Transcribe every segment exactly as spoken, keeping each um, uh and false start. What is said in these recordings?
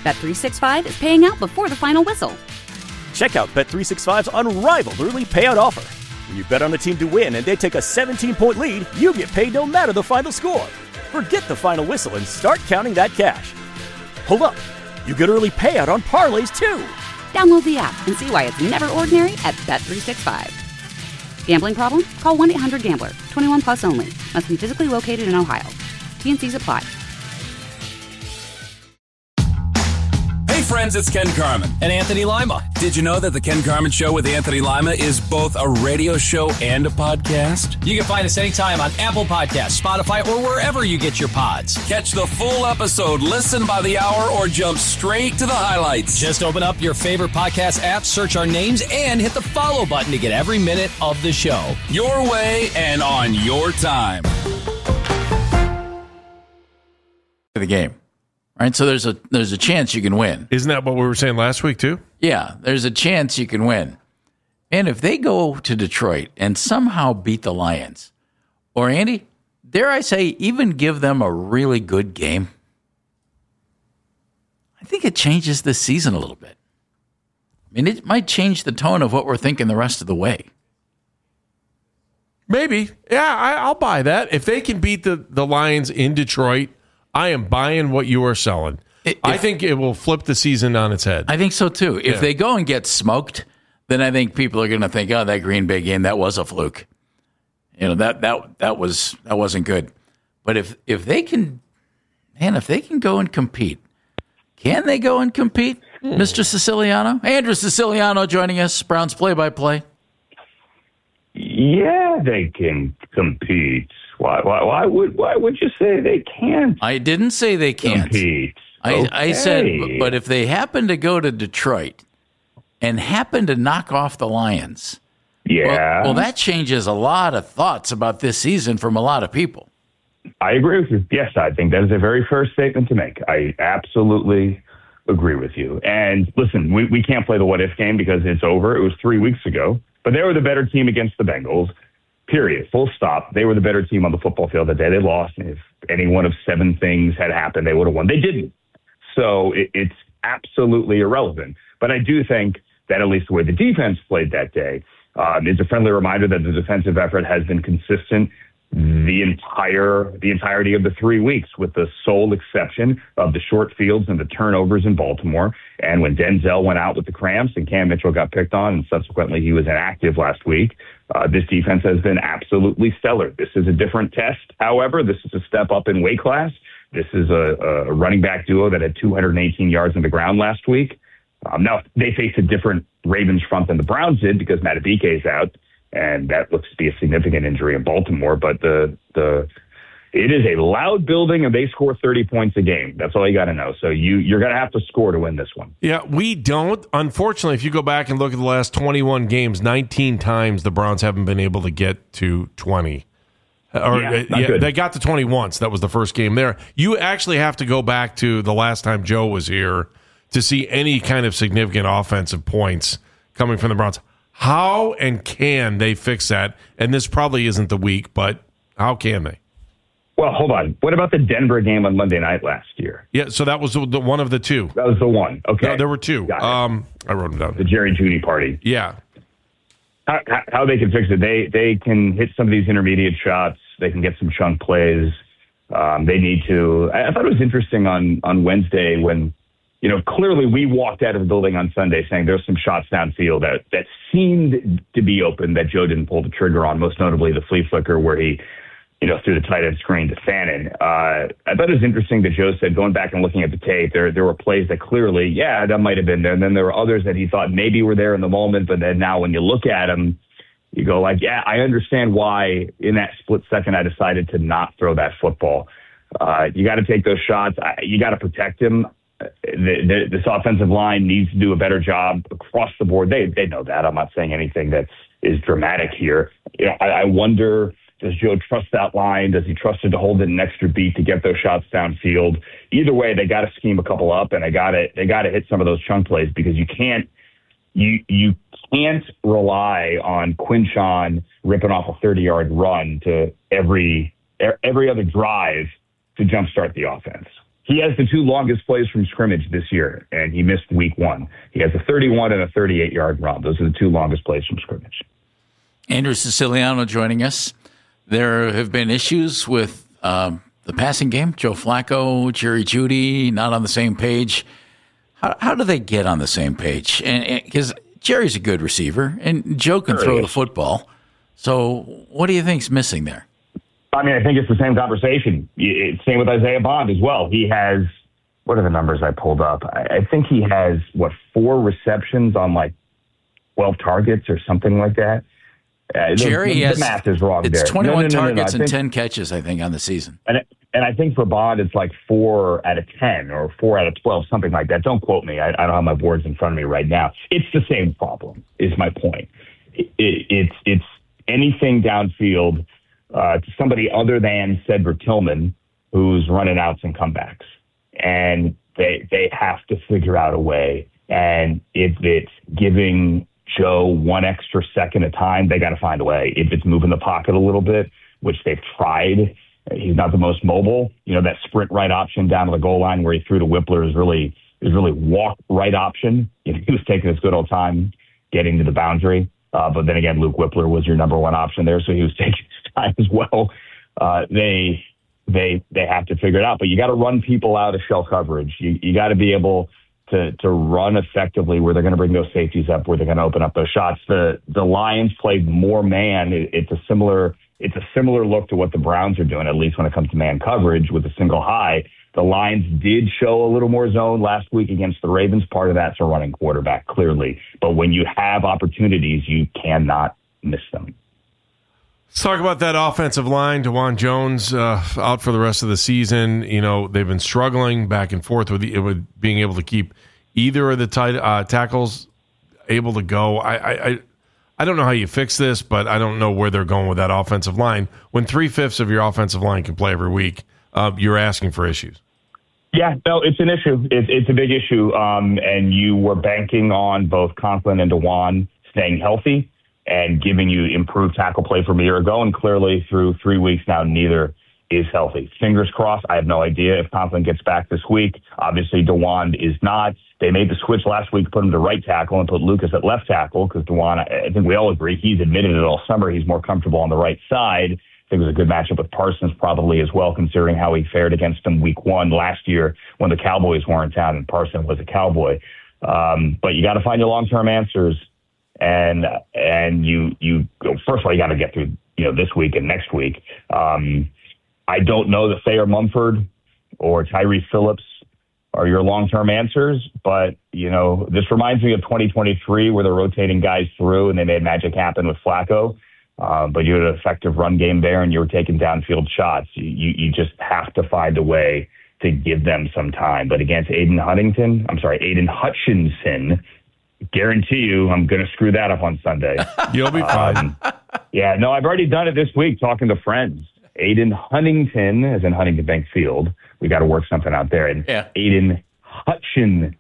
Bet three sixty-five is paying out before the final whistle. Check out Bet three sixty-five's unrivaled early payout offer. When you bet on a team to win and they take a seventeen-point lead, you get paid no matter the final score. Forget the final whistle and start counting that cash. Hold up. You get early payout on parlays, too. Download the app and see why it's never ordinary at Bet three sixty-five. Gambling problem? Call one eight hundred gambler. twenty-one plus only. Must be physically located in Ohio. T N Cs apply. Hey friends, it's Ken Carman. And Anthony Lima. Did you know that the Ken Carman Show with Anthony Lima is both a radio show and a podcast? You can find us anytime on Apple Podcasts, Spotify, or wherever you get your pods. Catch the full episode, listen by the hour, or jump straight to the highlights. Just open up your favorite podcast app, search our names, and hit the follow button to get every minute of the show. Your way and on your time. The game. Right, so there's a there's a chance you can win. Isn't that what we were saying last week too? Yeah, there's a chance you can win. And if they go to Detroit and somehow beat the Lions, or Andy, dare I say, even give them a really good game, I think it changes the season a little bit. I mean, it might change the tone of what we're thinking the rest of the way. Maybe. Yeah, I, I'll buy that. If they can beat the, the Lions in Detroit, I am buying what you are selling. If, I think it will flip the season on its head. I think so, too. If yeah. they go and get smoked, then I think people are going to think, oh, that Green Bay game, that was a fluke. You know, that that that was that wasn't good. But if if they can, man, if they can go and compete, can they go and compete, hmm. Mister Siciliano? Andrew Siciliano joining us, Browns play-by-play. Yeah, they can compete. Why, why, why would why would you say they can't? I didn't say they can't. Compete. I, okay. I said, but if they happen to go to Detroit and happen to knock off the Lions, yeah, well, well, that changes a lot of thoughts about this season from a lot of people. I agree with you. Yes, I think that is a very fair statement to make. I absolutely agree with you. And listen, we, we can't play the what-if game because it's over. It was three weeks ago. But they were the better team against the Bengals. Period. Full stop. They were the better team on the football field that day. They lost. If any one of seven things had happened, they would have won. They didn't. So it, it's absolutely irrelevant. But I do think that at least the way the defense played that day um, is a friendly reminder that the defensive effort has been consistent the entire the entirety of the three weeks, with the sole exception of the short fields and the turnovers in Baltimore. And when Denzel went out with the cramps and Cam Mitchell got picked on and subsequently he was inactive last week, uh, this defense has been absolutely stellar. This is a different test. However, this is a step up in weight class. This is a, a running back duo that had two hundred eighteen yards on the ground last week. Um, now, they faced a different Ravens front than the Browns did because Madubuike is out, and that looks to be a significant injury in Baltimore. But the the it is a loud building, and they score thirty points a game. That's all you got to know. So you, you're going to have to score to win this one. Yeah, we don't. Unfortunately, if you go back and look at the last twenty-one games, nineteen times the Browns haven't been able to get to twenty. Or, yeah, uh, yeah they got to twenty once. That was the first game there. You actually have to go back to the last time Joe was here to see any kind of significant offensive points coming from the Browns. How and can they fix that? And this probably isn't the week, but how can they? Well, hold on. What about the Denver game on Monday night last year? Yeah, so that was the, the one of the two. That was the one. Okay. No, there were two. Um, I wrote them down. The Jerry Jeudy party. Yeah. How, how they can fix it? They they can hit some of these intermediate shots. They can get some chunk plays. Um, they need to. I, I thought it was interesting on on Wednesday when, you know, clearly we walked out of the building on Sunday saying there's some shots downfield that that seemed to be open that Joe didn't pull the trigger on. Most notably the flea flicker where he, you know, threw the tight end screen to Fannin. Uh, I thought it was interesting that Joe said, going back and looking at the tape, there there were plays that clearly, yeah, that might have been there. And then there were others that he thought maybe were there in the moment. But then now when you look at them, you go like, yeah, I understand why in that split second I decided to not throw that football. Uh, you got to take those shots. I, you got to protect him. The, the, this offensive line needs to do a better job across the board. They they know that. I'm not saying anything that is dramatic here. You know, I, I wonder, does Joe trust that line? Does he trust it to hold it an extra beat to get those shots downfield? Either way, they got to scheme a couple up, and they got to they got to hit some of those chunk plays because you can't you you can't rely on Quinshon ripping off a thirty-yard run to every every other drive to jumpstart the offense. he has the two longest plays from scrimmage this year, and he missed week one. He has a thirty-one and a thirty-eight-yard run. Those are the two longest plays from scrimmage. Andrew Siciliano joining us. There have been issues with um, the passing game. Joe Flacco, Jerry Jeudy, not on the same page. How, how do they get on the same page? Because Jerry's a good receiver, and Joe can Sure throw is. the football. So what do you think's missing there? I mean, I think it's the same conversation. It's same with Isaiah Bond as well. He has, what are the numbers I pulled up? I, I think he has, what, four receptions on like twelve targets or something like that. Uh, Jerry the, the has, math is wrong it's there. twenty-one no, no, no, no, no, targets no. and think, ten catches, I think, on the season. And, and I think for Bond, it's like four out of ten or four out of twelve, something like that. Don't quote me. I, I don't have my boards in front of me right now. It's the same problem, is my point. It, it, it's, it's anything downfield uh, to somebody other than Cedric Tillman, who's running outs and comebacks. And they they have to figure out a way. And if it's giving Joe one extra second of time, they got to find a way. If it's moving the pocket a little bit, which they've tried, he's not the most mobile. You know, that sprint right option down to the goal line where he threw to Whippler is really is really walk right option. You know, he was taking his good old time getting to the boundary. Uh, but then again, Luke Whippler was your number one option there, so he was taking his time as well. Uh, they they they have to figure it out. But you got to run people out of shell coverage. You you got to be able to to run effectively where they're going to bring those safeties up, where they're going to open up those shots. The the Lions played more man. It, it's a similar it's a similar look to what the Browns are doing, at least when it comes to man coverage with a single high. The Lions did show a little more zone last week against the Ravens. Part of that's a running quarterback, clearly. But when you have opportunities, you cannot miss them. Let's talk about that offensive line. DeJuan Jones uh, out for the rest of the season. You know, they've been struggling back and forth with, with being able to keep either of the tight, uh, tackles able to go. I, I, I I don't know how you fix this, but I don't know where they're going with that offensive line. When three-fifths of your offensive line can play every week, uh, you're asking for issues. Yeah, no, it's an issue. It, it's a big issue. Um, and you were banking on both Conklin and DeJuan staying healthy and giving you improved tackle play from a year ago. And clearly through three weeks now, neither is healthy. Fingers crossed. I have no idea if Conklin gets back this week. Obviously, DeJuan is not. They made the switch last week, put him to right tackle and put Lucas at left tackle because DeJuan, I think we all agree, he's admitted it all summer. He's more comfortable on the right side. I think it was a good matchup with Parsons probably as well, considering how he fared against them week one last year when the Cowboys were in town and Parsons was a Cowboy. Um, but you got to find your long-term answers. And and you, you first of all, you got to get through you know this week and next week. Um, I don't know that Thayer Mumford or Tyree Phillips are your long-term answers, but, you know, this reminds me of twenty twenty-three where they're rotating guys through and they made magic happen with Flacco. Uh, but you had an effective run game there and you were taking downfield shots. You, you just have to find a way to give them some time. But against Aiden Huntington, I'm sorry, Aiden Hutchinson, guarantee you I'm going to screw that up on Sunday. You'll be fine. Um, yeah, no, I've already done it this week talking to friends. Aiden Huntington, as in Huntington Bank Field. We got to work something out there. And yeah. Aiden Hutchinson.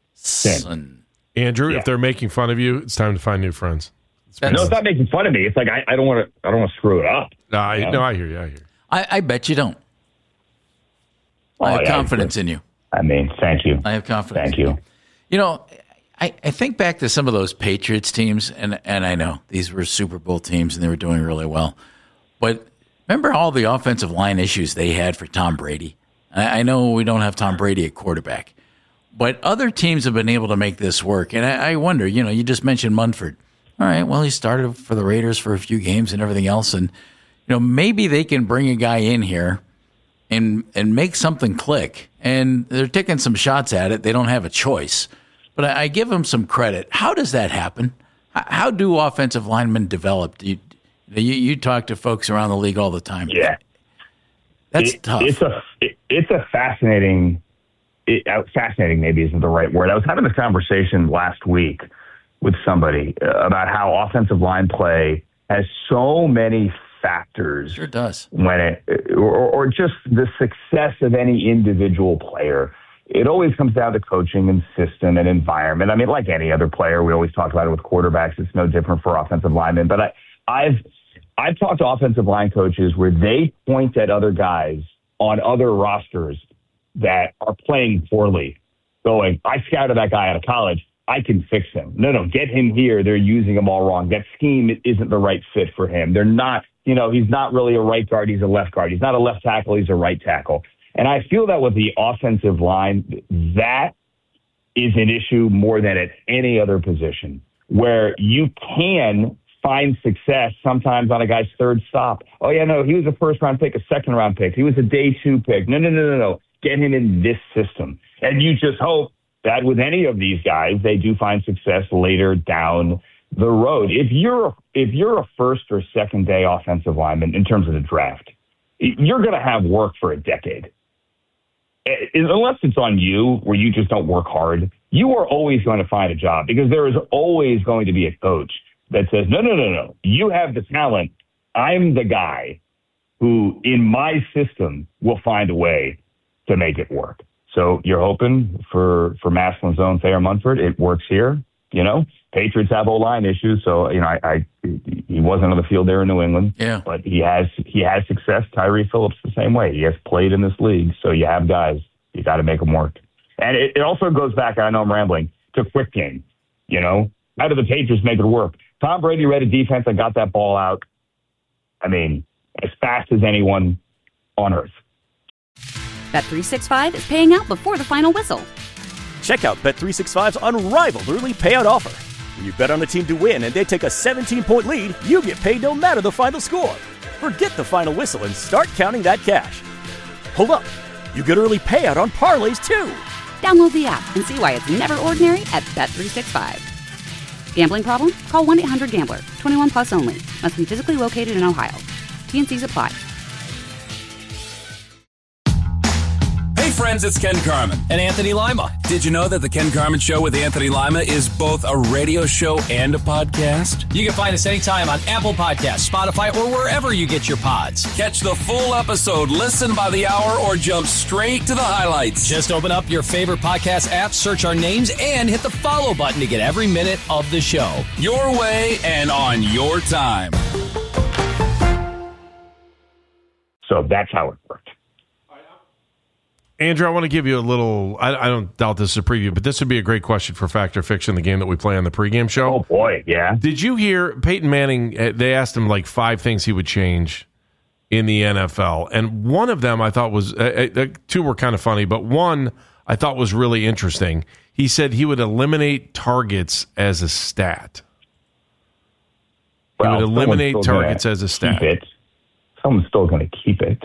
Son. Andrew, Yeah. if they're making fun of you, it's time to find new friends. That's- No, it's not making fun of me. It's like I, I don't want to. I don't want to screw it up. No, I, Yeah. no, I hear you. I hear you. I, I bet you don't. Oh, I have yeah, confidence in you. I mean, thank you. I have confidence. Thank you. You know, I, I think back to some of those Patriots teams, and, and I know these were Super Bowl teams and they were doing really well. But remember all the offensive line issues they had for Tom Brady? I, I know we don't have Tom Brady at quarterback, but other teams have been able to make this work. And I, I wonder, you know, you just mentioned Munford. All right, well, he started for the Raiders for a few games and everything else. And, you know, maybe they can bring a guy in here and and make something click. And they're taking some shots at it. They don't have a choice. But I, I give them some credit. How does that happen? How, how do offensive linemen develop? Do you, you you talk to folks around the league all the time. Yeah, That's it, tough. It's a it, it's a fascinating. It, uh, fascinating maybe isn't the right word. I was having this conversation last week with somebody uh, about how offensive line play has so many factors. Sure does. When it or, or just the success of any individual player. It always comes down to coaching and system and environment. I mean, like any other player, we always talk about it with quarterbacks. It's no different for offensive linemen. But I, I've I've talked to offensive line coaches where they point at other guys on other rosters that are playing poorly going, I scouted that guy out of college. I can fix him. No, no, get him here. They're using him all wrong. That scheme isn't the right fit for him. They're not, you know, he's not really a right guard. He's a left guard. He's not a left tackle. He's a right tackle. And I feel that with the offensive line, that is an issue more than at any other position, where you can find success sometimes on a guy's third stop. Oh, yeah, no, he was a first-round pick, a second-round pick. He was a day two pick. No, no, no, no, no. Get him in this system. And you just hope that with any of these guys, they do find success later down the road. If you're if you're a first or second day offensive lineman in terms of the draft, you're going to have work for a decade. Unless it's on you where you just don't work hard, you are always going to find a job, because there is always going to be a coach that says, no, no, no, no, you have the talent. I'm the guy who in my system will find a way to make it work. So you're hoping for, for Maslin's own Thayer Munford. It works here. You know, Patriots have O-line issues. So, you know, I, I he wasn't on the field there in New England. Yeah. But he has he has success. Tyree Phillips the same way. He has played in this league. So you have guys. You got to make them work. And it, it also goes back, I know I'm rambling, to quick game. You know, how do the Patriots make it work? Tom Brady read a defense and got that ball out, I mean, as fast as anyone on earth. Bet three sixty-five is paying out before the final whistle. Check out Bet three sixty-five's unrivaled early payout offer. When you bet on a team to win and they take a seventeen-point lead, you get paid no matter the final score. Forget the final whistle and start counting that cash. Hold up. You get early payout on parlays, too. Download the app and see why it's never ordinary at Bet three sixty-five. Gambling problem? Call one eight hundred gambler. twenty-one plus only. Must be physically located in Ohio. T and C's apply. Hey friends, it's Ken Carman. And Anthony Lima. Did you know that the Ken Carman Show with Anthony Lima is both a radio show and a podcast? You can find us anytime on Apple Podcasts, Spotify, or wherever you get your pods. Catch the full episode, listen by the hour, or jump straight to the highlights. Just open up your favorite podcast app, search our names, and hit the follow button to get every minute of the show. Your way and on your time. So that's how it worked. Andrew, I want to give you a little, I, I don't doubt this is a preview, but this would be a great question for Fact or Fiction, the game that we play on the pregame show. Oh, boy, yeah. Did you hear Peyton Manning, they asked him like five things he would change in the N F L, and one of them I thought was, uh, uh, two were kind of funny, but one I thought was really interesting. He said he would eliminate targets as a stat. Well, he would eliminate targets as a stat. It. Someone's still going to keep it.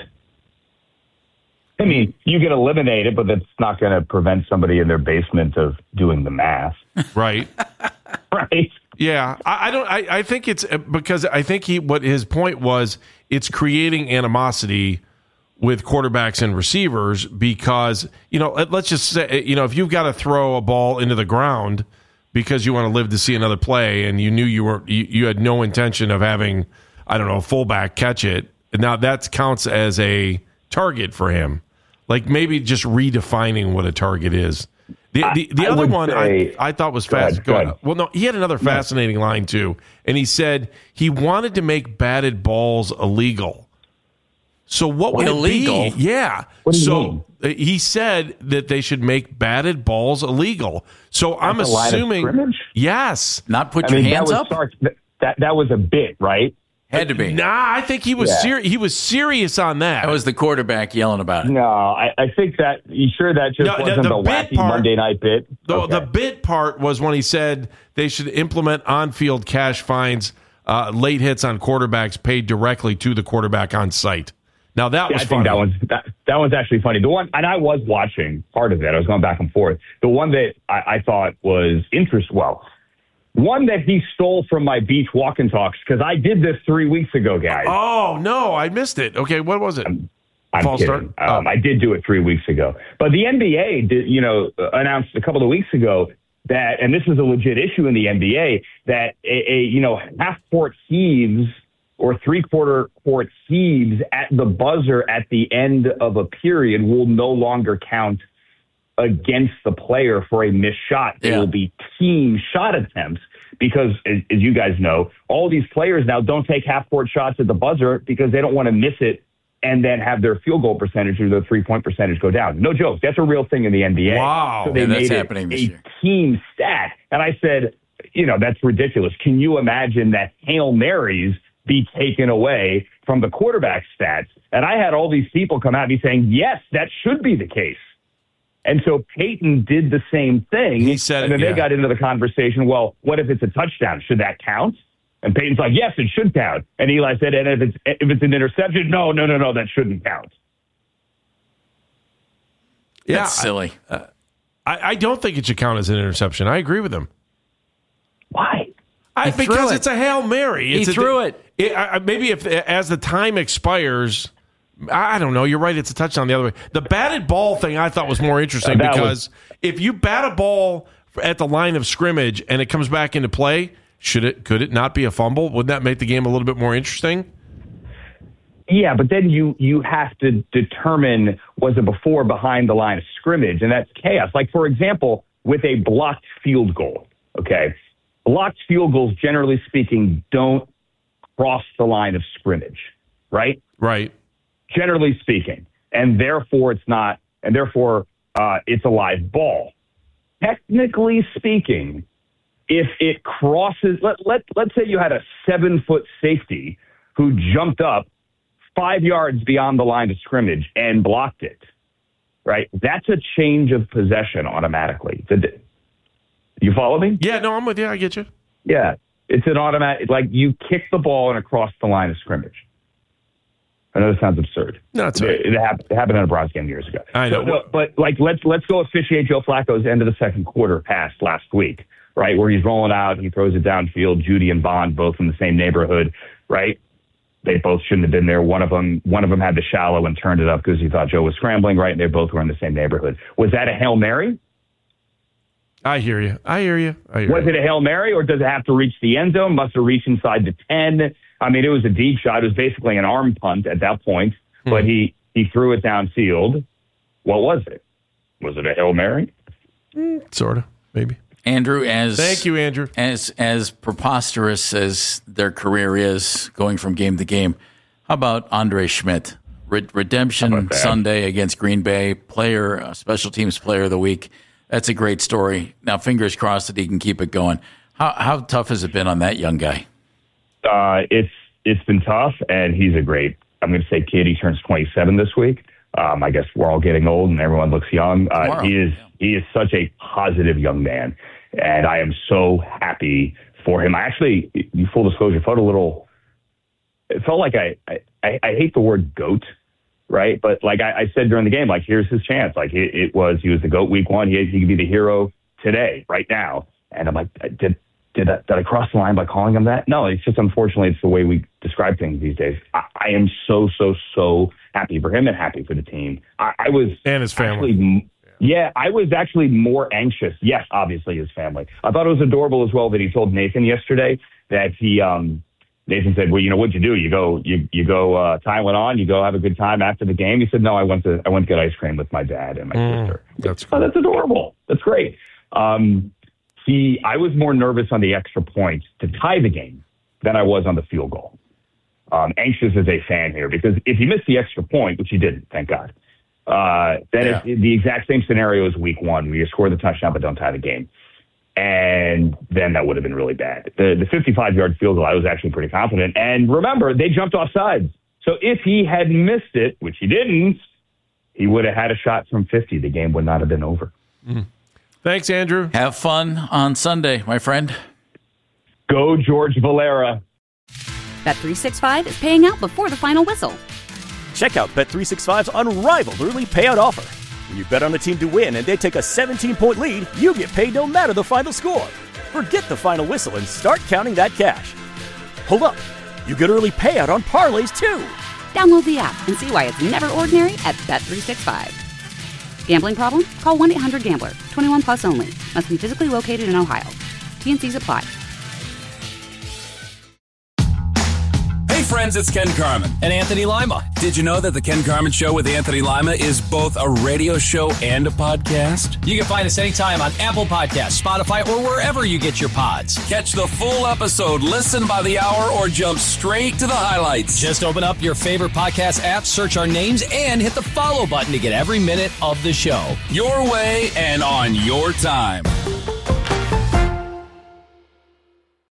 I mean, you can eliminate it, but that's not going to prevent somebody in their basement of doing the math. Right. Right. Yeah. I, I don't, I, I think it's because I think he, what his point was, it's creating animosity with quarterbacks and receivers because, you know, let's just say, you know, if you've got to throw a ball into the ground because you want to live to see another play and you knew you were, you, you had no intention of having, I don't know, a fullback catch it. Now that counts as a target for him. Like maybe just redefining what a target is. The the, the I, I other one say, I, I thought was go fast. ahead, go ahead. Well, no, he had another fascinating no. line too, and he said he wanted to make batted balls illegal. So what would illegal? it be? Yeah. What do you so mean? He said that they should make batted balls illegal. So I'm That's a line of assuming scrimmage? Yes. Not put I your mean, hands that up? was start, that that was a bit, right? Had to be. Nah, I think he was Yeah. serious. He was serious on that. That was the quarterback yelling about it. No, I, I think that you sure that just No, the- wasn't the the, bit wacky part- Monday night bit. The, Okay. the bit part was when he said they should implement on-field cash fines, uh, late hits on quarterbacks paid directly to the quarterback on site. Now that Yeah, was I funny. think that one's that, that one's actually funny. The one, and I was watching part of it. I was going back and forth. The one that I, I thought was interest. Well, one that he stole from my beach walk and talks because I did this three weeks ago, guys. Oh no, I missed it. Okay, what was it? I'm False kidding. start? Um, Oh. I did do it three weeks ago. But the N B A did, you know, announced a couple of weeks ago that, and this is a legit issue in the N B A, that a, a you know half court heaves or three quarter court heaves at the buzzer at the end of a period will no longer count against the player for a missed shot. They Yeah. will be team shot attempts. Because, as, as you guys know, all these players now don't take half-court shots at the buzzer because they don't want to miss it and then have their field goal percentage or their three-point percentage go down. No joke. That's a real thing in the N B A. Wow. So they Yeah, that's made it happening this a year. team stat. And I said, you know, that's ridiculous. Can you imagine that Hail Marys be taken away from the quarterback stats? And I had all these people come at me saying, yes, that should be the case. And so Peyton did the same thing. He said and then it, they yeah. got into the conversation, well, what if it's a touchdown? Should that count? And Peyton's like, yes, it should count. And Eli said, and if it's if it's an interception, no, no, no, no, that shouldn't count. Yeah, That's silly. I, I don't think it should count as an interception. I agree with him. Why? I, He because threw it. it's a Hail Mary. He It's a- threw it. it I, maybe if as the time expires, I don't know. You're right. It's a touchdown the other way. The batted ball thing I thought was more interesting Uh, that because was- if you bat a ball at the line of scrimmage and it comes back into play, should it could it not be a fumble? Wouldn't that make the game a little bit more interesting? Yeah, but then you you have to determine, was it before or behind the line of scrimmage? And that's chaos. Like, for example, with a blocked field goal, okay? Blocked field goals, generally speaking, don't cross the line of scrimmage, right? Right. Generally speaking. And therefore, it's not, and therefore, uh, it's a live ball. Technically speaking, if it crosses, let, let, let's say you had a seven-foot safety who jumped up five yards beyond the line of scrimmage and blocked it, right? That's a change of possession automatically. The, you follow me? Yeah, no, I'm with you. I get you. Yeah. It's an automatic, like you kick the ball and across the line of scrimmage. I know that sounds absurd. No, it's all right. It, it, happened, it happened in a Bronx game years ago. I know. So, but, but like, let's let's go officiate Joe Flacco's end of the second quarter pass last week, right? Where he's rolling out, he throws it downfield. Judy and Bond, both in the same neighborhood, right? They both shouldn't have been there. One of them, one of them had the shallow and turned it up because he thought Joe was scrambling, right? And they both were in the same neighborhood. Was that a Hail Mary? I hear you. I hear you. I hear Was you. it a Hail Mary, or does it have to reach the end zone? Must have reached inside the ten. I mean, it was a deep shot. It was basically an arm punt at that point, Hmm. but he, he threw it downfield. What was it? Was it a Hail Mary? Sort of, maybe. Andrew, as Thank you, Andrew. As as preposterous as their career is, going from game to game, how about Andre Schmidt? Re- Redemption that? Sunday against Green Bay, player, uh, special teams player of the week. That's a great story. Now, fingers crossed that he can keep it going. How how tough has it been on that young guy? Uh, it's it's been tough, and he's a great, I'm going to say kid. He turns twenty-seven this week. Um, I guess we're all getting old, and everyone looks young. Uh, Tomorrow. he is he is such a positive young man, and I am so happy for him. I actually, full disclosure, felt a little. It felt like I I, I hate the word goat, right? But like I, I said during the game, like here's his chance. Like it, it was, he was the GOAT week one. He he could be the hero today, right now. And I'm like, did did I, did I cross the line by calling him that? No, it's just unfortunately it's the way we describe things these days. I, I am so so so happy for him and happy for the team. I, I was And his family. Actually, yeah, I was actually more anxious. Yes, obviously his family. I thought it was adorable as well that he told Nathan yesterday that he. Um, Nathan said, "Well, you know what'd you do? You go, you you go, uh, time went on. You go have a good time after the game." He said, "No, I went to I went to get ice cream with my dad and my Mm, sister." that's Oh, that's adorable. That's great. Um, he, I was more nervous on the extra point to tie the game than I was on the field goal. Um, anxious as a fan here because if he missed the extra point, which he didn't, thank God, uh, then Yeah. it's the exact same scenario as week one, where you score the touchdown but don't tie the game. And then that would have been really bad. The the fifty-five-yard field goal, I was actually pretty confident. And remember, they jumped off sides. So if he had missed it, which he didn't, he would have had a shot from fifty. The game would not have been over. Mm. Thanks, Andrew. Have fun on Sunday, my friend. Go George Valera. Bet three sixty-five is paying out before the final whistle. Check out Bet three sixty-five's unrivaled early payout offer. When you bet on a team to win and they take a seventeen-point lead, you get paid no matter the final score. Forget the final whistle and start counting that cash. Hold up. You get early payout on parlays, too. Download the app and see why it's never ordinary at Bet three sixty-five. Gambling problem? Call one eight hundred gambler. twenty-one plus only. Must be physically located in Ohio. T and C's apply. Hey, Hey friends, it's Ken Carman. And Anthony Lima. Did you know that the Ken Carman Show with Anthony Lima is both a radio show and a podcast? You can find us anytime on Apple Podcasts, Spotify, or wherever you get your pods. Catch the full episode, listen by the hour, or jump straight to the highlights. Just open up your favorite podcast app, search our names, and hit the follow button to get every minute of the show. Your way and on your time.